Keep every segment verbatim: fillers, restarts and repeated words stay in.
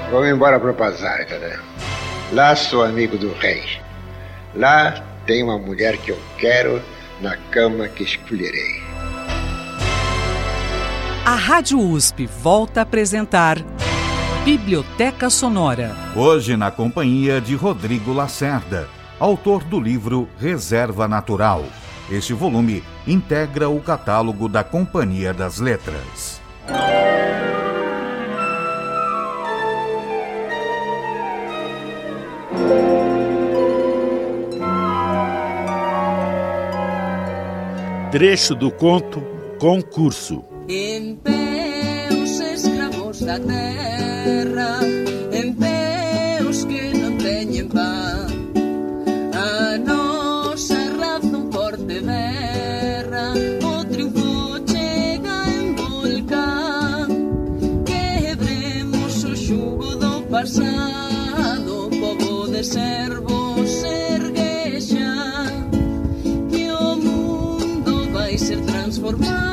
Vamos embora para o bazar, cara. Lá sou amigo do rei. Lá tem uma mulher que eu quero na cama que escolherei. A Rádio U S P volta a apresentar Biblioteca Sonora. Hoje na companhia de Rodrigo Lacerda, autor do livro Reserva Natural. Este volume integra o catálogo da Companhia das Letras. Trecho do conto Concurso. Em pé os escravos da terra, em pé os que não têm pão, a nossa razão forte berra, o triunfo chega em vulcão, quebremos o jugo do passado, o povo de servos ergue já, que o mundo vai ser transformado.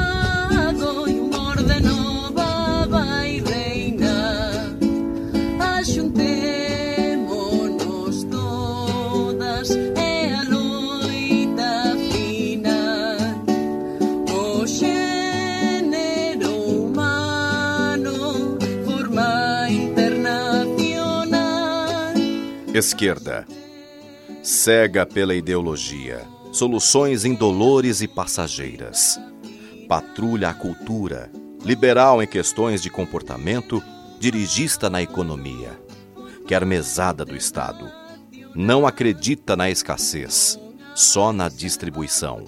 Esquerda. Cega pela ideologia. Soluções indolores e passageiras. Patrulha a cultura. Liberal em questões de comportamento. Dirigista na economia. Quer mesada do Estado. Não acredita na escassez. Só na distribuição.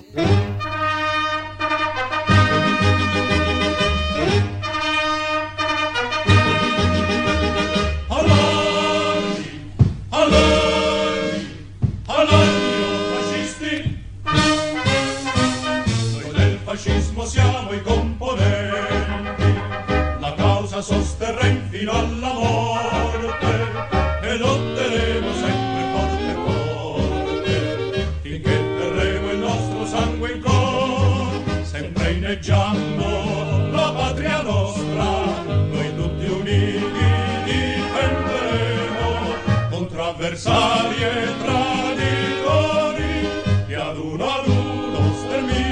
Siamo i componenti, la causa sosterrem fino alla morte e lotteremo sempre forte forte finché terremo il nostro sangue in cor, sempre inneggiando la patria nostra, noi tutti uniti difenderemo contro avversari e traditori che ad uno ad uno stermineremo.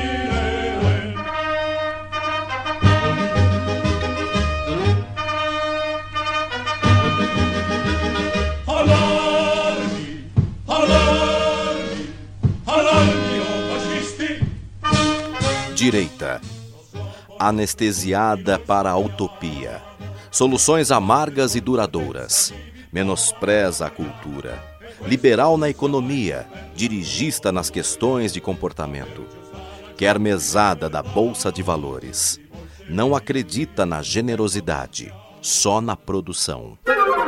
Direita. Anestesiada para a utopia. Soluções amargas e duradouras. Menospreza a cultura. Liberal na economia. Dirigista nas questões de comportamento. Quer mesada da Bolsa de Valores. Não acredita na generosidade. Só na produção.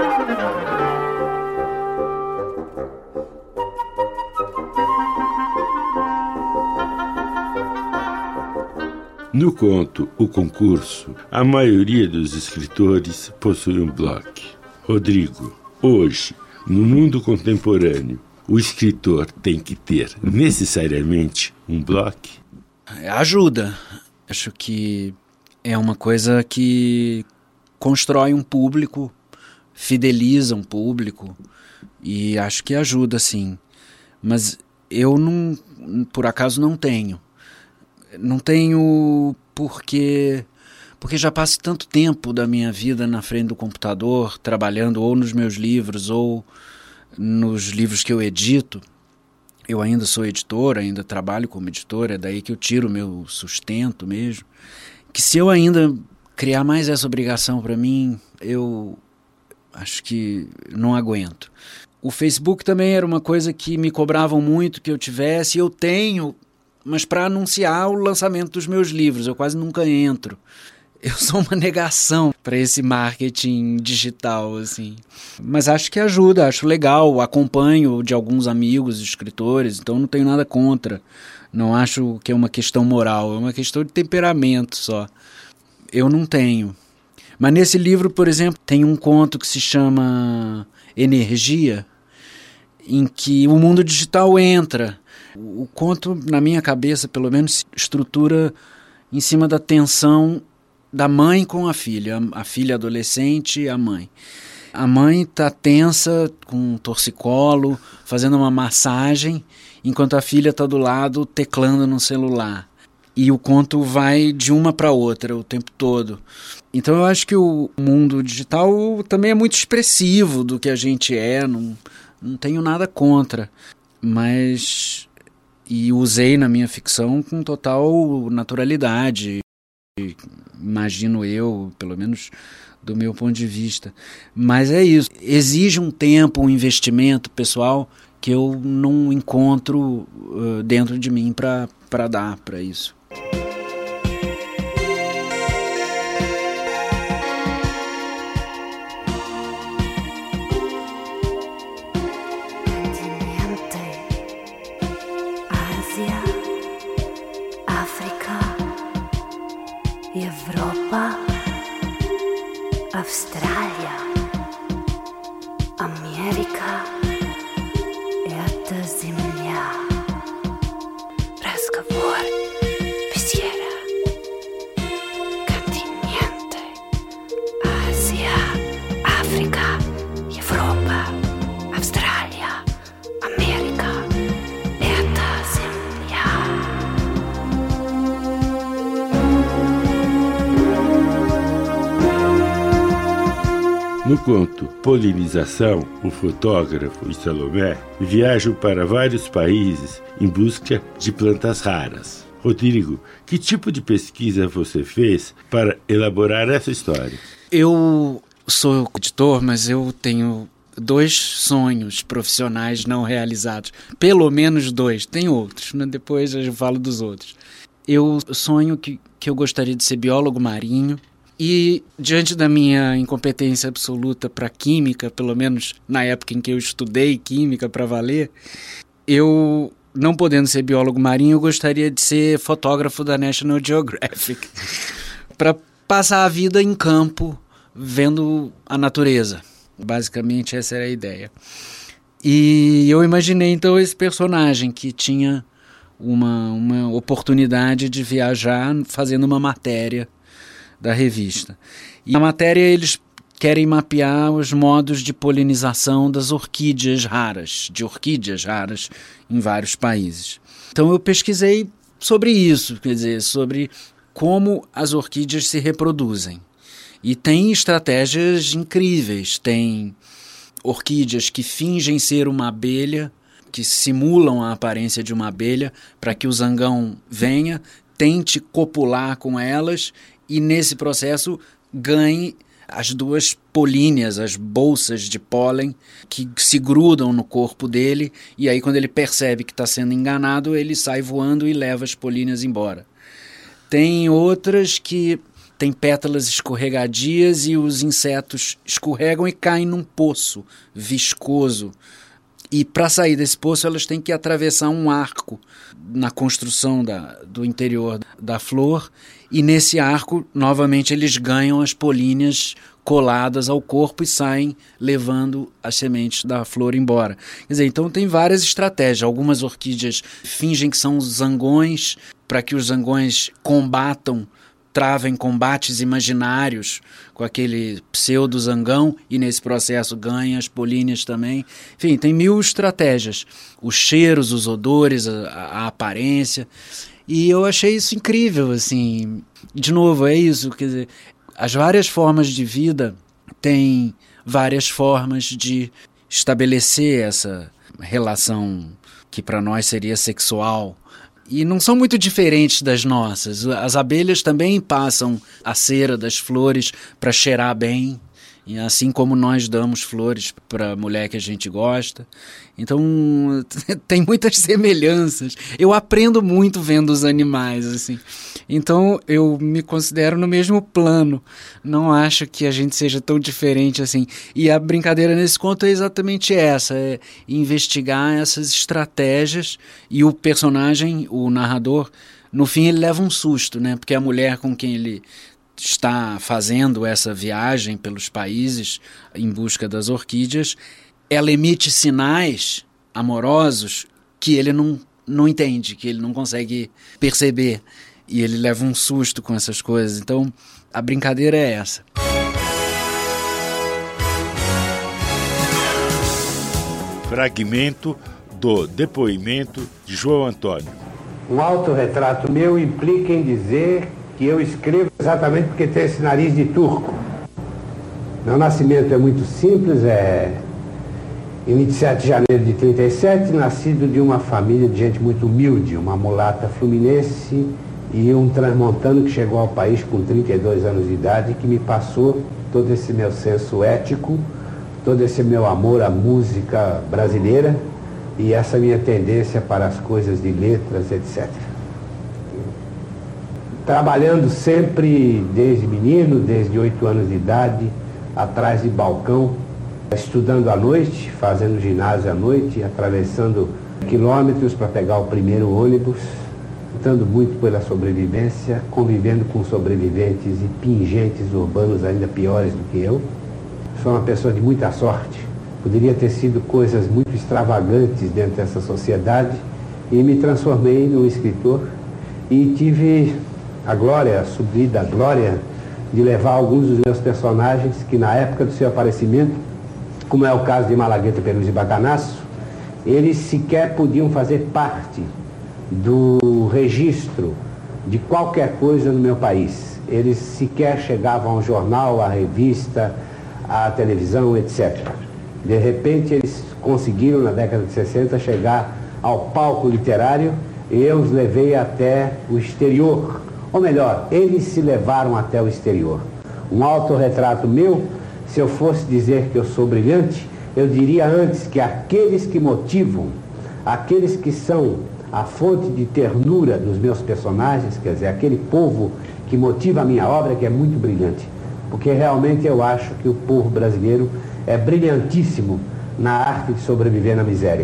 No conto O Concurso, a maioria dos escritores possui um blog. Rodrigo, hoje, no mundo contemporâneo, o escritor tem que ter necessariamente um blog? Ajuda. Acho que é uma coisa que constrói um público, fideliza um público e acho que ajuda, sim. Mas eu, não, por acaso, não tenho. Não tenho porque, porque já passo tanto tempo da minha vida na frente do computador, trabalhando ou nos meus livros ou nos livros que eu edito. Eu ainda sou editor, ainda trabalho como editor, é daí que eu tiro o meu sustento mesmo. Que se eu ainda criar mais essa obrigação para mim, eu acho que não aguento. O Facebook também era uma coisa que me cobravam muito que eu tivesse, eu tenho, mas para anunciar o lançamento dos meus livros, eu quase nunca entro. Eu sou uma negação para esse marketing digital, assim. Mas acho que ajuda, acho legal, acompanho de alguns amigos escritores, então não tenho nada contra. Não acho que é uma questão moral, é uma questão de temperamento só. Eu não tenho. Mas nesse livro, por exemplo, tem um conto que se chama Energia, em que o mundo digital entra. O conto, na minha cabeça, pelo menos, estrutura em cima da tensão da mãe com a filha, a filha adolescente e a mãe. A mãe está tensa com um torcicolo, fazendo uma massagem, enquanto a filha está do lado teclando no celular. E o conto vai de uma para outra o tempo todo. Então eu acho que o mundo digital também é muito expressivo do que a gente é, não, não tenho nada contra. Mas... E usei na minha ficção com total naturalidade, imagino eu, pelo menos do meu ponto de vista. Mas é isso, exige um tempo, um investimento pessoal que eu não encontro uh, dentro de mim para dar para isso. Европа, Австралия, Америка — это земля. Разговор, беседа, континенты, Азия, Африка, Европа, Австралия, Америка — это земля. No conto Polinização, o fotógrafo e Salomé viajam para vários países em busca de plantas raras. Rodrigo, que tipo de pesquisa você fez para elaborar essa história? Eu sou editor, mas eu tenho dois sonhos profissionais não realizados. Pelo menos dois. Tem outros, né? Depois eu falo dos outros. Eu sonho que, que eu gostaria de ser biólogo marinho. E, diante da minha incompetência absoluta para química, pelo menos na época em que eu estudei química para valer, eu, não podendo ser biólogo marinho, eu gostaria de ser fotógrafo da National Geographic, para passar a vida em campo, vendo a natureza. Basicamente, essa era a ideia. E eu imaginei, então, esse personagem que tinha uma, uma oportunidade de viajar fazendo uma matéria da revista. E na matéria eles querem mapear os modos de polinização das orquídeas raras, de orquídeas raras em vários países. Então eu pesquisei sobre isso, quer dizer, sobre como as orquídeas se reproduzem. E tem estratégias incríveis, tem orquídeas que fingem ser uma abelha, que simulam a aparência de uma abelha para que o zangão venha, tente copular com elas e nesse processo ganhe as duas políneas, as bolsas de pólen que se grudam no corpo dele, e aí quando ele percebe que está sendo enganado, ele sai voando e leva as políneas embora. Tem outras que têm pétalas escorregadias e os insetos escorregam e caem num poço viscoso. E para sair desse poço elas têm que atravessar um arco na construção da, do interior da flor, e nesse arco, novamente, eles ganham as políneas coladas ao corpo e saem levando as sementes da flor embora. Quer dizer, então tem várias estratégias. Algumas orquídeas fingem que são zangões para que os zangões combatam, travem combates imaginários com aquele pseudo-zangão e nesse processo ganha as políneas também. Enfim, tem mil estratégias. Os cheiros, os odores, a, a aparência. E eu achei isso incrível, assim. De novo, é isso, quer dizer, as várias formas de vida têm várias formas de estabelecer essa relação que para nós seria sexual. E não são muito diferentes das nossas. As abelhas também passam a cera das flores para cheirar bem, e assim como nós damos flores para a mulher que a gente gosta. Então, tem muitas semelhanças. Eu aprendo muito vendo os animais, assim. Então, eu me considero no mesmo plano. Não acho que a gente seja tão diferente assim. E a brincadeira nesse conto é exatamente essa, é investigar essas estratégias, e o personagem, o narrador, no fim ele leva um susto, né? Porque a mulher com quem ele está fazendo essa viagem pelos países em busca das orquídeas, ela emite sinais amorosos que ele não, não entende, que ele não consegue perceber, e ele leva um susto com essas coisas. Então, a brincadeira é essa. Fragmento do depoimento de João Antônio. Um autorretrato meu implica em dizer que eu escrevo exatamente porque tenho esse nariz de turco. Meu nascimento é muito simples, é em vinte e sete de janeiro de trinta e sete, nascido de uma família de gente muito humilde, uma mulata fluminense e um transmontano que chegou ao país com trinta e dois anos de idade, que me passou todo esse meu senso ético, todo esse meu amor à música brasileira e essa minha tendência para as coisas de letras, etcétera. Trabalhando sempre desde menino, desde oito anos de idade, atrás de balcão, estudando à noite, fazendo ginásio à noite, atravessando quilômetros para pegar o primeiro ônibus, lutando muito pela sobrevivência, convivendo com sobreviventes e pingentes urbanos ainda piores do que eu. Sou uma pessoa de muita sorte. Poderia ter sido coisas muito extravagantes dentro dessa sociedade e me transformei num escritor e tive a glória, a subida glória de levar alguns dos meus personagens que na época do seu aparecimento, como é o caso de Malagueta, Perus e Bacanaço, eles sequer podiam fazer parte do registro de qualquer coisa no meu país. Eles sequer chegavam ao jornal, à revista, à televisão, etcétera. De repente eles conseguiram, na década de sessenta, chegar ao palco literário e eu os levei até o exterior. Ou melhor, eles se levaram até o exterior. Um autorretrato meu, se eu fosse dizer que eu sou brilhante, eu diria antes que aqueles que motivam, aqueles que são a fonte de ternura dos meus personagens, quer dizer, aquele povo que motiva a minha obra, que é muito brilhante. Porque realmente eu acho que o povo brasileiro é brilhantíssimo na arte de sobreviver na miséria.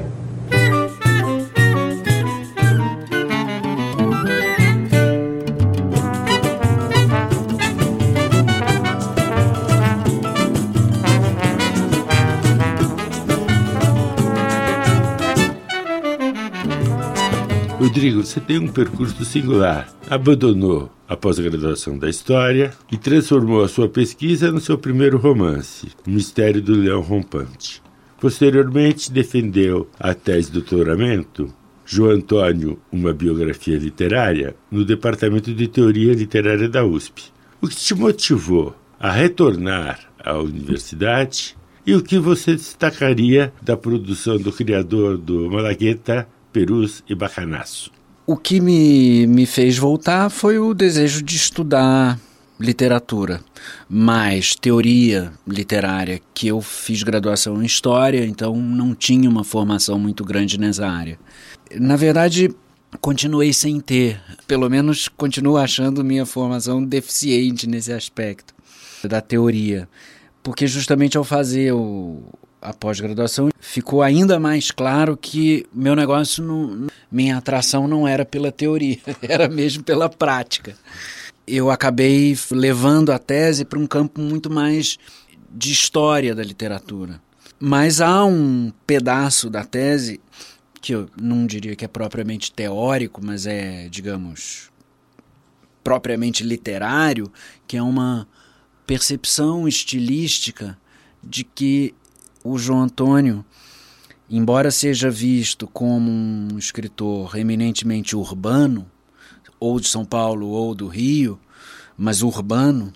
Rodrigo, você tem um percurso singular. Abandonou a pós-graduação da História e transformou a sua pesquisa no seu primeiro romance, O Mistério do Leão Rompante. Posteriormente, defendeu a tese de doutoramento, João Antônio, uma biografia literária, no Departamento de Teoria Literária da U S P. O que te motivou a retornar à universidade e o que você destacaria da produção do criador do Malagueta, Perus e Bacanaço? O que me, me fez voltar foi o desejo de estudar literatura, mais teoria literária, que eu fiz graduação em História, então não tinha uma formação muito grande nessa área. Na verdade, continuei sem ter, pelo menos continuo achando minha formação deficiente nesse aspecto da teoria, porque justamente ao fazer o a pós-graduação, ficou ainda mais claro que meu negócio, não, minha atração não era pela teoria, era mesmo pela prática. Eu acabei levando a tese para um campo muito mais de história da literatura. Mas há um pedaço da tese, que eu não diria que é propriamente teórico, mas é, digamos, propriamente literário, que é uma percepção estilística de que o João Antônio, embora seja visto como um escritor eminentemente urbano, ou de São Paulo ou do Rio, mas urbano,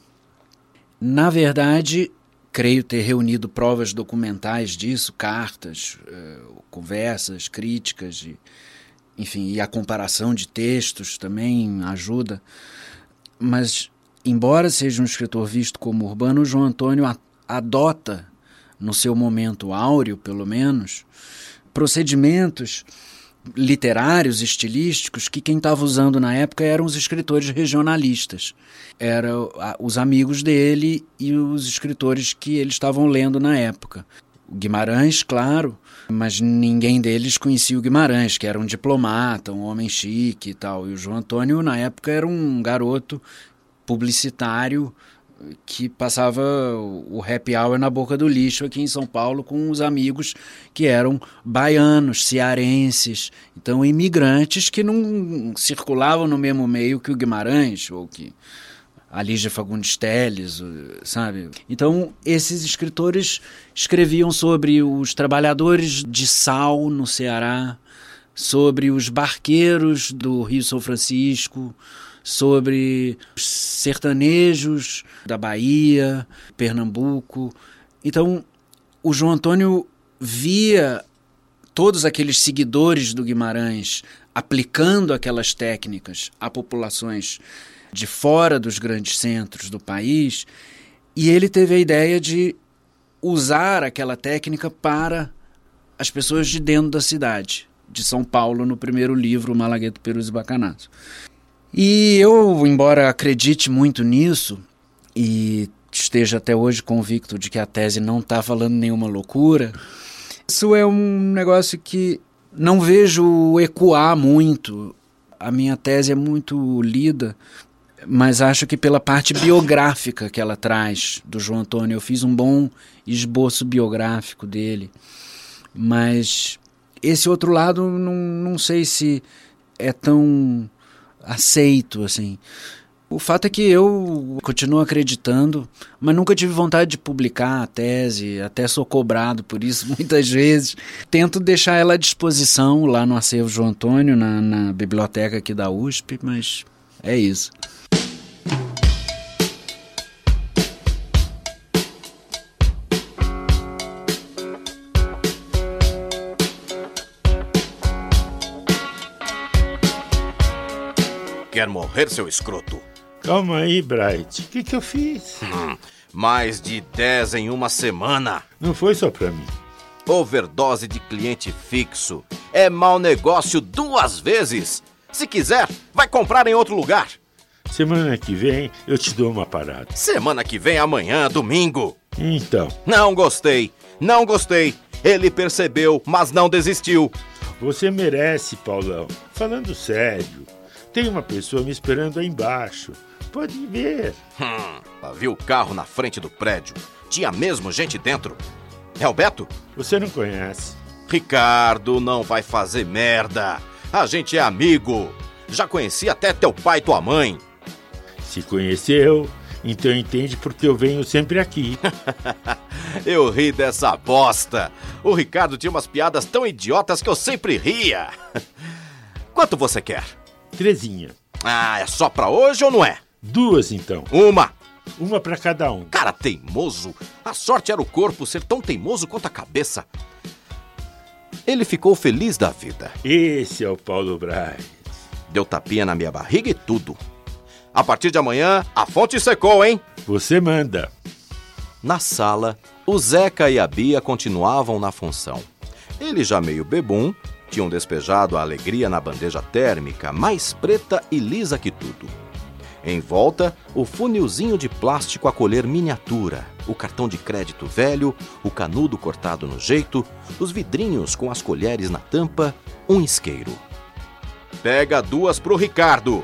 na verdade, creio ter reunido provas documentais disso, cartas, eh, conversas, críticas, e, enfim, e a comparação de textos também ajuda. Mas, embora seja um escritor visto como urbano, o João Antônio a, adota, no seu momento áureo, pelo menos, procedimentos literários, estilísticos, que quem estava usando na época eram os escritores regionalistas. Eram os amigos dele e os escritores que eles estavam lendo na época. O Guimarães, claro, mas ninguém deles conhecia o Guimarães, que era um diplomata, um homem chique e tal. E o João Antônio, na época, era um garoto publicitário que passava o happy hour na boca do lixo aqui em São Paulo com os amigos que eram baianos, cearenses, então imigrantes que não circulavam no mesmo meio que o Guimarães ou que a Lígia Fagundes Telles, sabe? Então, esses escritores escreviam sobre os trabalhadores de sal no Ceará, sobre os barqueiros do Rio São Francisco, sobre os sertanejos da Bahia, Pernambuco. Então, o João Antônio via todos aqueles seguidores do Guimarães aplicando aquelas técnicas a populações de fora dos grandes centros do país, e ele teve a ideia de usar aquela técnica para as pessoas de dentro da cidade, de São Paulo, no primeiro livro, Malagueto, Perus e Bacanaço. E eu, embora acredite muito nisso, e esteja até hoje convicto de que a tese não está falando nenhuma loucura, isso é um negócio que não vejo ecoar muito. A minha tese é muito lida, mas acho que pela parte biográfica que ela traz do João Antônio. Eu fiz um bom esboço biográfico dele, mas esse outro lado não, não sei se é tão aceito assim. O fato é que eu continuo acreditando, mas nunca tive vontade de publicar a tese, até sou cobrado por isso muitas vezes. Tento deixar ela à disposição lá no acervo João Antônio, na, na biblioteca aqui da U S P, mas é isso. Quer morrer, seu escroto? Calma aí, Bright. O que que eu fiz? Hum, mais de dez em uma semana. Não foi só pra mim. Overdose de cliente fixo. É mau negócio duas vezes. Se quiser, vai comprar em outro lugar. Semana que vem eu te dou uma parada. Semana que vem, amanhã, domingo. Então. Não gostei. Não gostei. Ele percebeu, mas não desistiu. Você merece, Paulão. Falando sério. Tem uma pessoa me esperando aí embaixo. Pode ver. Hum, vi o carro na frente do prédio. Tinha mesmo gente dentro. É o Beto? Você não conhece. Ricardo, não vai fazer merda. A gente é amigo. Já conheci até teu pai e tua mãe. Se conheceu, então entende porque eu venho sempre aqui. Eu ri dessa bosta. O Ricardo tinha umas piadas tão idiotas que eu sempre ria. Quanto você quer? Trezinha. Ah, é só pra hoje ou não é? Duas, então. Uma. Uma pra cada um. Cara teimoso. A sorte era o corpo ser tão teimoso quanto a cabeça. Ele ficou feliz da vida. Esse é o Paulo Braz. Deu tapinha na minha barriga e tudo. A partir de amanhã, a fonte secou, hein? Você manda. Na sala, o Zeca e a Bia continuavam na função. Ele já meio bebum, tinham despejado a alegria na bandeja térmica, mais preta e lisa que tudo. Em volta, o funilzinho de plástico a colher miniatura, o cartão de crédito velho, o canudo cortado no jeito, os vidrinhos com as colheres na tampa, um isqueiro. Pega duas pro Ricardo.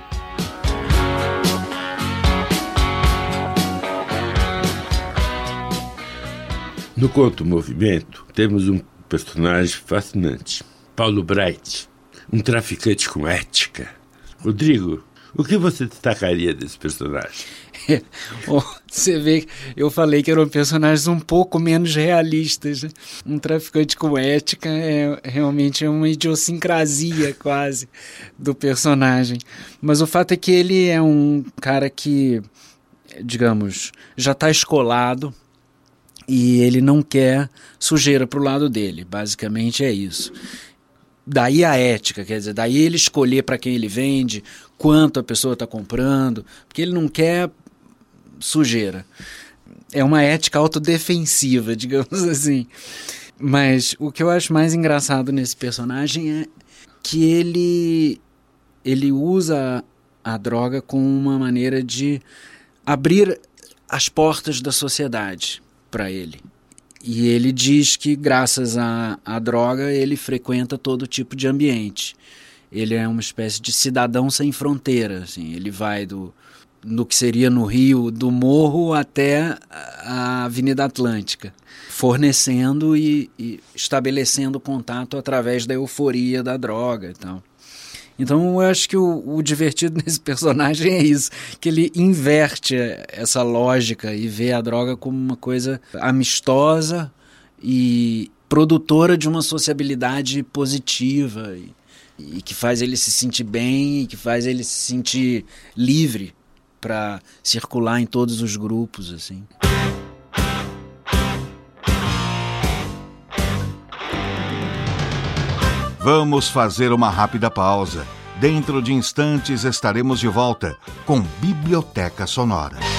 No conto Movimento, temos um personagem fascinante. Paulo Bright, um traficante com ética. Rodrigo, o que você destacaria desse personagem? É, oh, você vê, eu falei que eram personagens um pouco menos realistas. Né? Um traficante com ética é realmente é uma idiosincrasia quase do personagem. Mas o fato é que ele é um cara que, digamos, já está escolado e ele não quer sujeira para o lado dele. Basicamente é isso. Daí a ética, quer dizer, daí ele escolher para quem ele vende, quanto a pessoa está comprando, porque ele não quer sujeira. É uma ética autodefensiva, digamos assim. Mas o que eu acho mais engraçado nesse personagem é que ele, ele usa a droga como uma maneira de abrir as portas da sociedade para ele. E ele diz que, graças à, à droga, ele frequenta todo tipo de ambiente. Ele é uma espécie de cidadão sem fronteira. Assim. Ele vai do, do que seria no Rio, do Morro até a Avenida Atlântica, fornecendo e, e estabelecendo contato através da euforia da droga e tal. Então eu acho que o, o divertido nesse personagem é isso, que ele inverte essa lógica e vê a droga como uma coisa amistosa e produtora de uma sociabilidade positiva e, e que faz ele se sentir bem e que faz ele se sentir livre para circular em todos os grupos, assim. Vamos fazer uma rápida pausa. Dentro de instantes estaremos de volta com Biblioteca Sonora.